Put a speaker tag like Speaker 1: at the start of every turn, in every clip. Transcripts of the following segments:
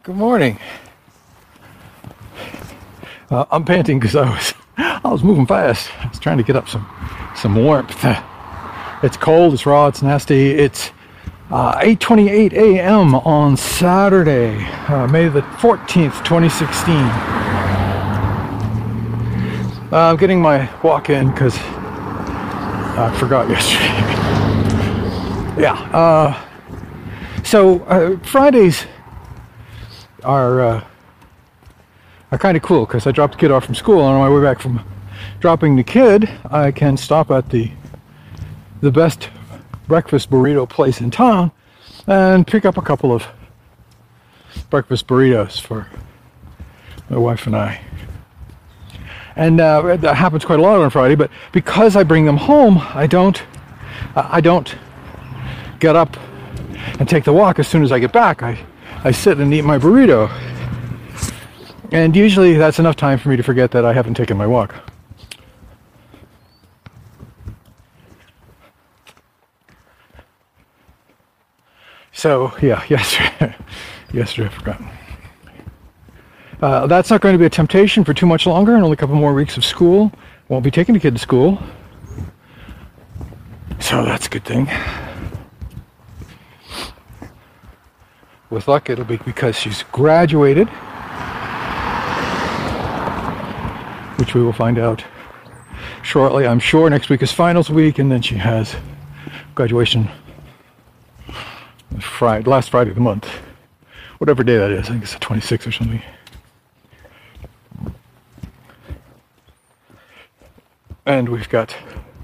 Speaker 1: Good morning. I'm panting because I was moving fast. I was trying to get up some warmth. It's cold. It's raw. It's nasty. It's 8:28 a.m. on Saturday, May the 14th, 2016. I'm getting my walk in because I forgot yesterday. Yeah. So Fridays are kind of cool because I dropped the kid off from school, and on my way back from dropping the kid, I can stop at the best breakfast burrito place in town and pick up a couple of breakfast burritos for my wife and I. And that happens quite a lot on Friday, but because I bring them home, I don't get up and take the walk as soon as I get back. I sit and eat my burrito. And usually that's enough time for me to forget that I haven't taken my walk. So, yeah, yesterday I forgot. That's not going to be a temptation for too much longer, and only a couple more weeks of school. Won't be taking the kid to school. So that's a good thing. With luck, it'll be because she's graduated, which we will find out shortly. I'm sure next week is finals week, and then she has graduation last Friday of the month. Whatever day that is. I think it's the 26th or something. And we've got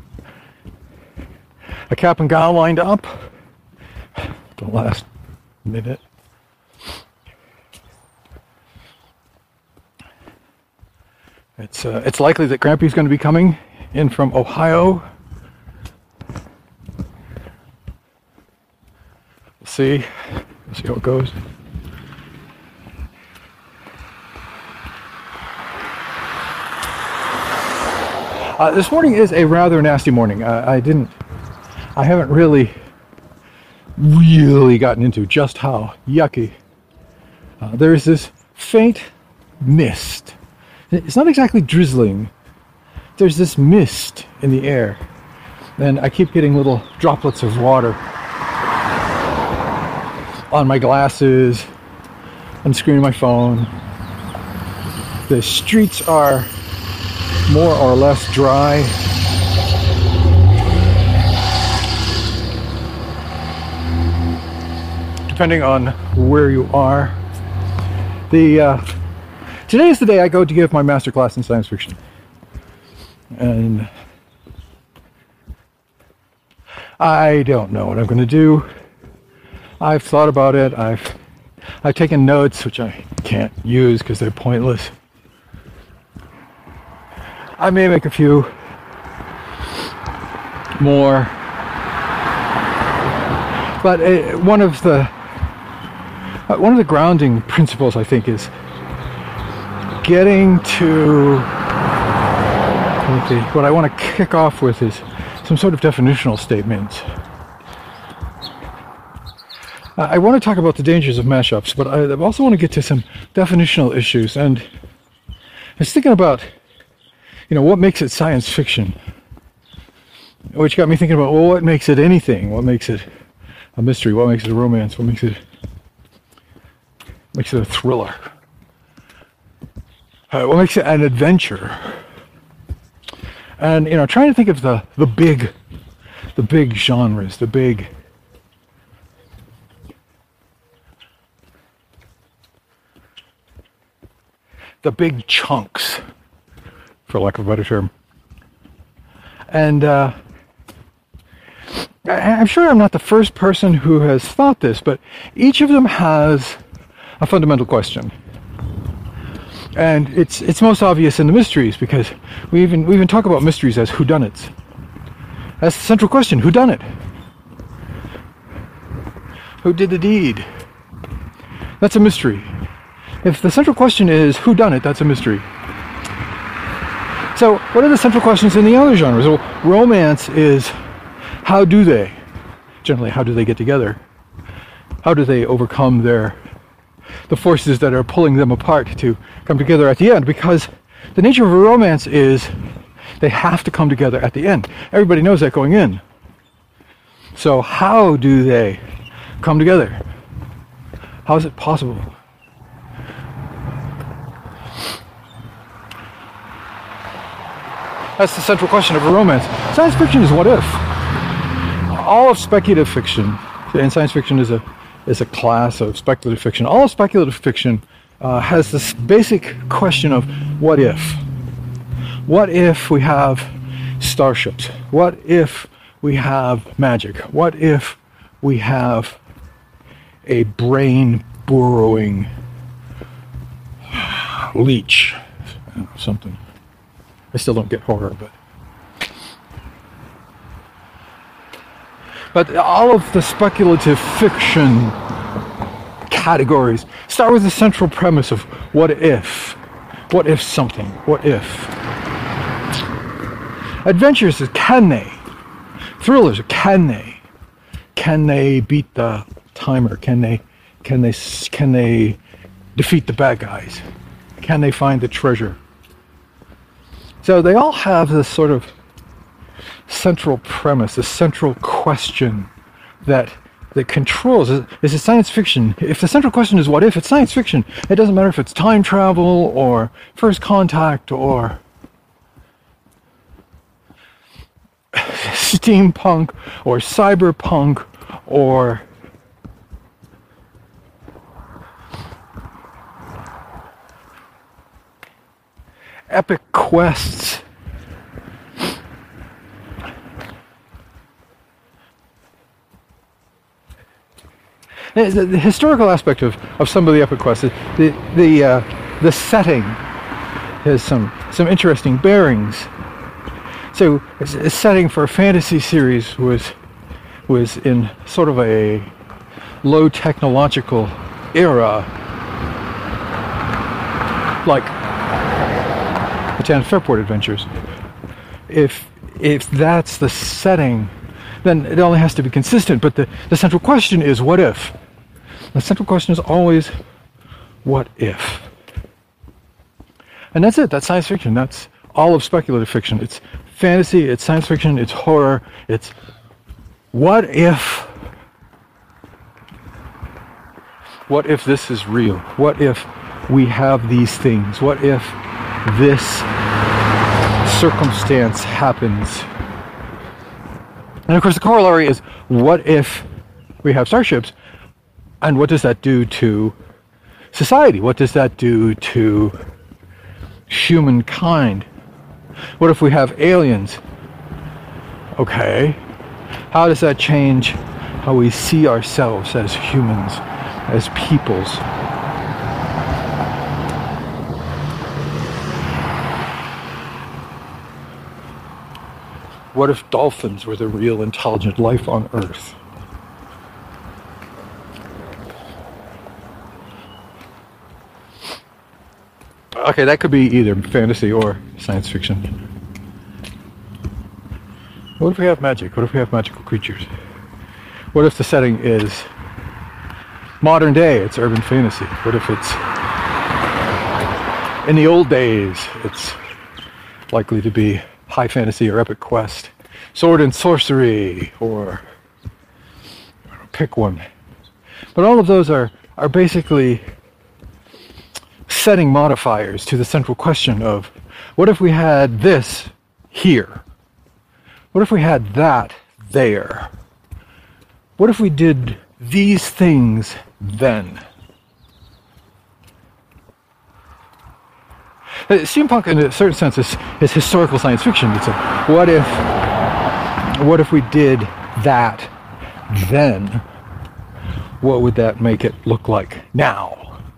Speaker 1: a cap and gown lined up. The last minute. It's likely that Grampy's going to be coming in from Ohio. We'll see how it goes. This morning is a rather nasty morning. I haven't really gotten into just how yucky. There is this faint mist. It's not exactly drizzling. There's this mist in the air. And I keep getting little droplets of water on my glasses, on the screen of my phone. The streets are more or less dry. Depending on where you are. Today is the day I go to give my master class in science fiction. And I don't know what I'm going to do. I've thought about it. I've taken notes, which I can't use because they're pointless. I may make a few more. But one of the grounding principles, I think, is getting to what I want to kick off with is some sort of definitional statement. I want to talk about the dangers of mashups, but I also want to get to some definitional issues. And I was thinking about, what makes it science fiction? Which got me thinking about, well, what makes it anything? What makes it a mystery? What makes it a romance? What makes it a thriller? What makes it an adventure? And trying to think of the big genres, the big chunks, for lack of a better term. And I'm sure I'm not the first person who has thought this, but each of them has a fundamental question. And it's most obvious in the mysteries, because we even talk about mysteries as whodunits. That's the central question: who done it? Who did the deed? That's a mystery. If the central question is who done it, that's a mystery. So what are the central questions in the other genres? Well, romance is how do they get together? How do they overcome their the forces that are pulling them apart to come together at the end, because the nature of a romance is they have to come together at the end. Everybody knows that going in. So how do they come together? How is it possible? That's the central question of a romance. Science fiction is what if. All of speculative fiction, and science fiction is a class of speculative fiction. All of speculative fiction has this basic question of what if. What if we have starships? What if we have magic? What if we have a brain-burrowing leech? Something. I still don't get horror, but all of the speculative fiction categories start with the central premise of what if. What if something? What if? Adventures is can they? Thrillers are can they? Can they beat the timer? Can they defeat the bad guys? Can they find the treasure? So they all have this sort of central premise, this central question that controls. Is it science fiction? If the central question is what if, it's science fiction. It doesn't matter if it's time travel or first contact or steampunk or cyberpunk or epic quests. The historical aspect of some of the epic quests, the setting has some interesting bearings. So a setting for a fantasy series was in sort of a low technological era, like Bataan Fairport Adventures. If that's the setting, then it only has to be consistent. But the central question is what if? The central question is always what if? And that's it. That's science fiction. That's all of speculative fiction. It's fantasy, it's science fiction, it's horror, it's what if this is real? What if we have these things? What if this circumstance happens? And of course the corollary is, what if we have starships? And what does that do to society? What does that do to humankind? What if we have aliens? Okay. How does that change how we see ourselves as humans, as peoples? What if dolphins were the real intelligent life on Earth? Okay, that could be either fantasy or science fiction. What if we have magic? What if we have magical creatures? What if the setting is modern day? It's urban fantasy. What if it's in the old days? It's likely to be high fantasy or epic quest, sword and sorcery, or pick one. But all of those are basically setting modifiers to the central question of what if we had this here? What if we had that there? What if we did these things then? Steampunk, in a certain sense, is historical science fiction. It's a what if we did that then? What would that make it look like now?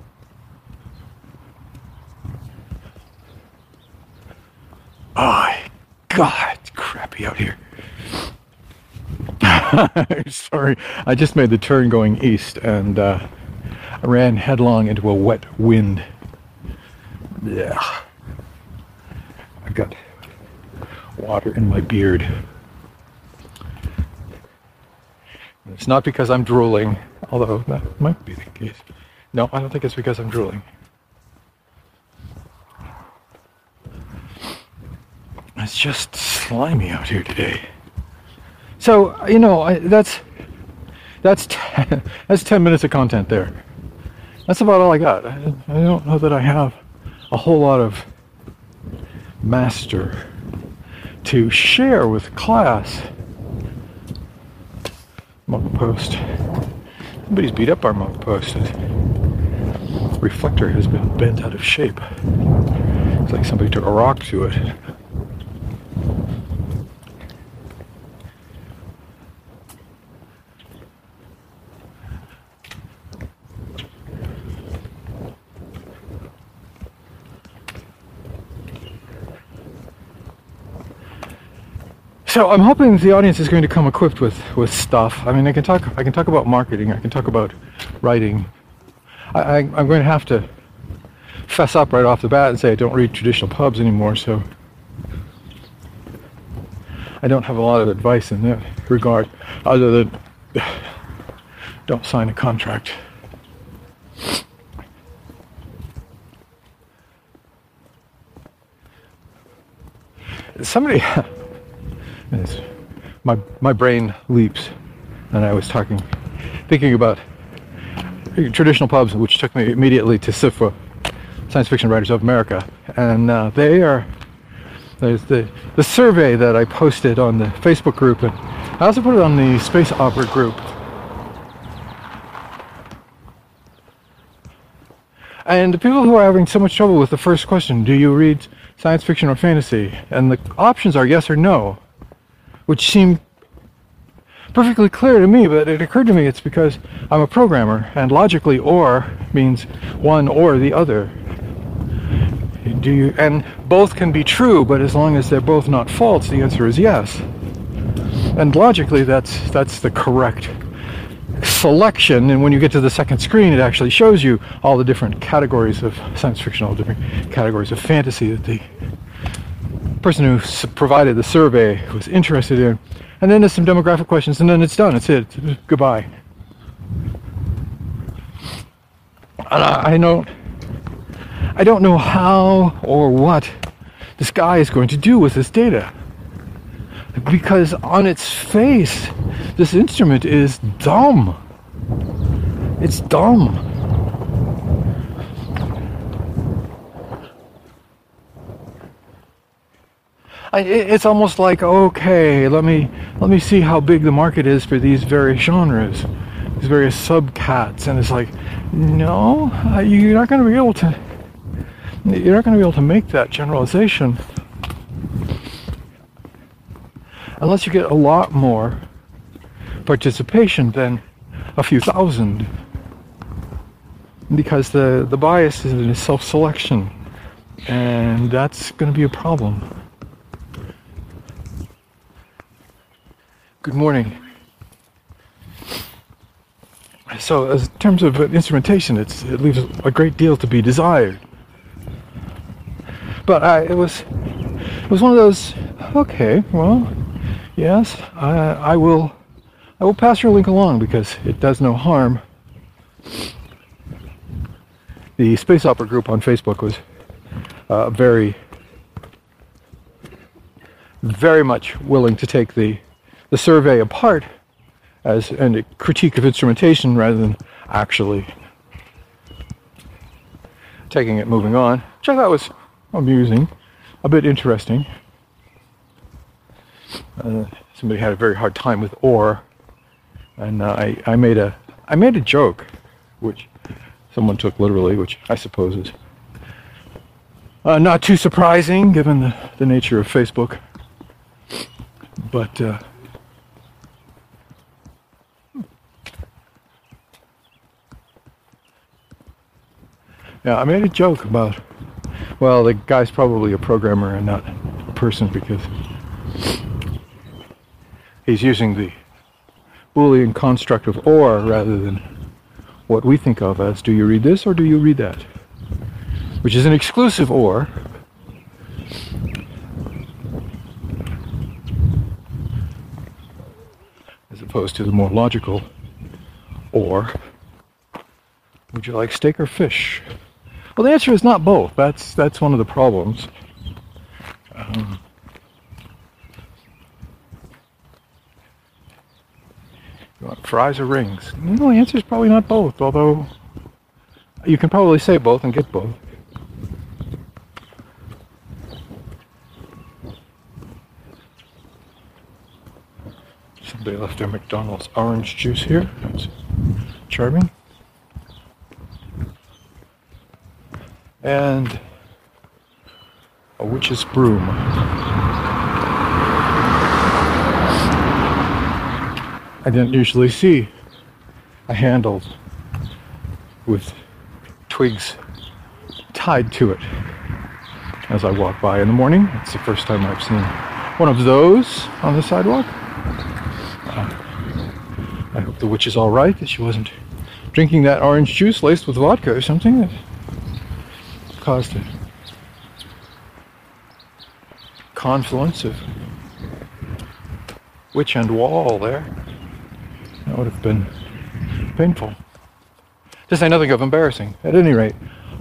Speaker 1: Oh, God, it's crappy out here. Sorry, I just made the turn going east and I ran headlong into a wet wind. Yeah. I've got water in my beard. And it's not because I'm drooling, although that might be the case. No, I don't think it's because I'm drooling. It's just slimy out here today. So, that's 10 minutes of content there. That's about all I got. I don't know that I have a whole lot of master to share with class. Mug post. Somebody's beat up our mug post. The reflector has been bent out of shape. It's like somebody took a rock to it. So I'm hoping the audience is going to come equipped with stuff. I mean, I can talk about marketing. I can talk about writing. I'm going to have to fess up right off the bat and say I don't read traditional pubs anymore. So I don't have a lot of advice in that regard, other than don't sign a contract. Somebody. My brain leaps, and I was thinking about traditional pubs, which took me immediately to SFWA, Science Fiction Writers of America, and there's the survey that I posted on the Facebook group, and I also put it on the Space Opera group. And the people who are having so much trouble with the first question, do you read science fiction or fantasy? And the options are yes or no, which seemed perfectly clear to me, but it occurred to me it's because I'm a programmer, and logically or means one or the other. And both can be true, but as long as they're both not false, the answer is yes. And logically, that's the correct selection, and when you get to the second screen, it actually shows you all the different categories of science fiction, all the different categories of fantasy that the person who provided the survey was interested in. And then there's some demographic questions, and then it's done. It's it. Goodbye. And I don't know how or what this guy is going to do with this data, because on its face, this instrument is dumb. It's dumb. It's almost like, okay, let me see how big the market is for these various genres, these various subcats, and it's like, no, you're not going to be able to make that generalization unless you get a lot more participation than a few thousand, because the bias is in self-selection, and that's going to be a problem. Good morning. So, in terms of instrumentation, it leaves a great deal to be desired. But it was one of those. Okay, well, yes, I will pass your link along because it does no harm. The Space Opera group on Facebook was very, very much willing to take the survey apart as a critique of instrumentation rather than actually taking it moving on, which I thought was amusing, a bit interesting. Somebody had a very hard time with or, and I made a joke, which someone took literally, which I suppose is not too surprising given the nature of Facebook, but yeah, I made a joke about, well, the guy's probably a programmer and not a person because he's using the Boolean construct of or rather than what we think of as do you read this or do you read that, which is an exclusive or. As opposed to the more logical or. Would you like steak or fish? Well, the answer is not both. That's one of the problems. You want fries or rings? No, the answer is probably not both, although you can probably say both and get both. Somebody left their McDonald's orange juice here. That's charming. And a witch's broom. I didn't usually see a handle with twigs tied to it as I walk by in the morning. It's the first time I've seen one of those on the sidewalk. I hope the witch is all right, that she wasn't drinking that orange juice laced with vodka or something that caused a confluence of witch and wall there. That would have been painful. To say nothing of embarrassing, at any rate.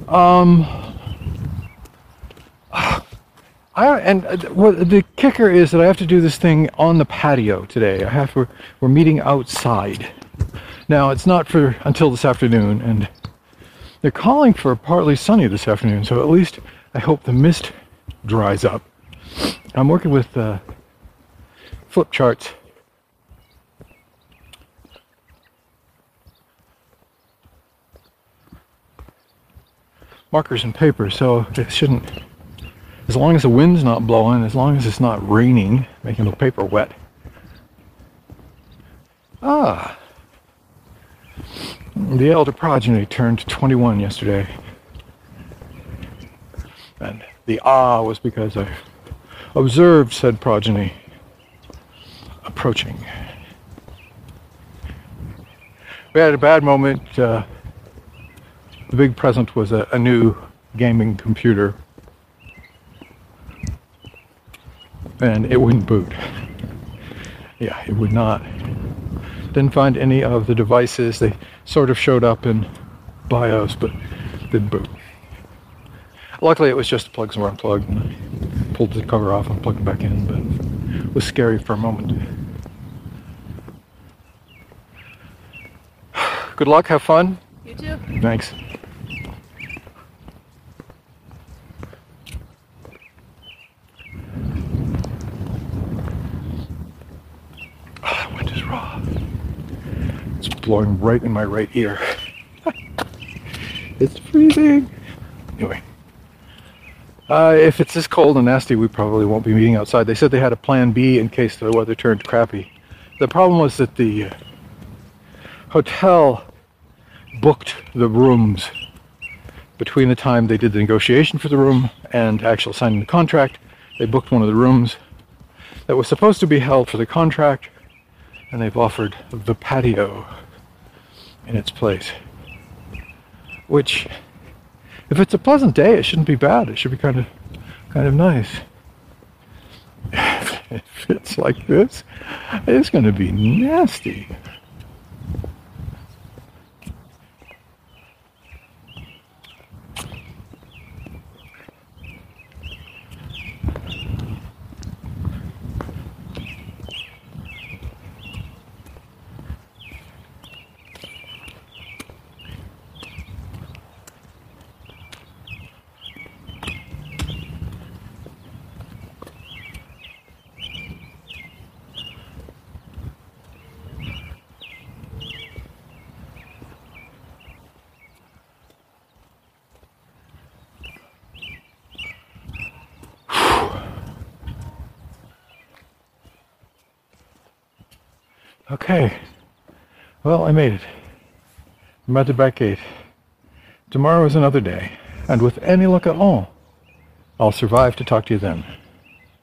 Speaker 1: The kicker is that I have to do this thing on the patio today. We're meeting outside. Now, it's not for until this afternoon, and they're calling for partly sunny this afternoon, so at least I hope the mist dries up. I'm working with flip charts. Markers and paper, so it shouldn't, as long as the wind's not blowing, as long as it's not raining, making the paper wet. The elder progeny turned 21 yesterday. And the was because I observed said progeny approaching. We had a bad moment. The big present was a new gaming computer, and it wouldn't boot. Yeah, it would not. Didn't find any of the devices. They sort of showed up in BIOS, but didn't boot. Luckily, it was just the plugs were unplugged, and I pulled the cover off and plugged it back in, but it was scary for a moment. Good luck, have fun.
Speaker 2: You too.
Speaker 1: Thanks. That wind is raw. It's blowing right in my right ear. It's freezing. Anyway, if it's this cold and nasty, we probably won't be meeting outside. They said they had a plan B in case the weather turned crappy. The problem was that the hotel booked the rooms between the time they did the negotiation for the room and actual signing the contract. They booked one of the rooms that was supposed to be held for the contract, and they've offered the patio in its place. Which, if it's a pleasant day, it shouldn't be bad. It should be kind of nice. If it's like this, it's going to be nasty. Okay, well, I made it. I'm at the back gate. Tomorrow is another day, and with any luck at all, I'll survive to talk to you then.